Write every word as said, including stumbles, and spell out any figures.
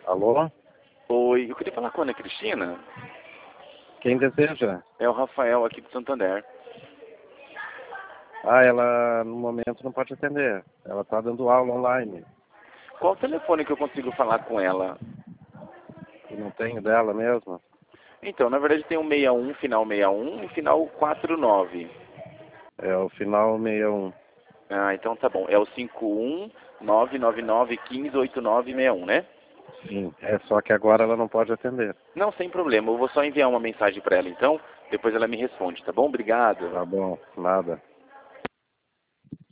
Alô? Oi, eu queria falar com a Ana Cristina. Quem deseja? É o Rafael aqui do Santander. Ah, ela no momento não pode atender. Ela está dando aula online. Qual o telefone que eu consigo falar com ela? E não tenho dela mesmo? Então, na verdade tem um seis um, final seis um e final quatro nove. É o final sessenta e um. Ah, então tá bom. É o cinco um nove nove nove um cinco oito nove seis um, né? Sim, é só que agora ela não pode atender. Não, sem problema. Eu vou só enviar uma mensagem para ela então. Depois ela me responde, tá bom? Obrigado. Tá bom, nada.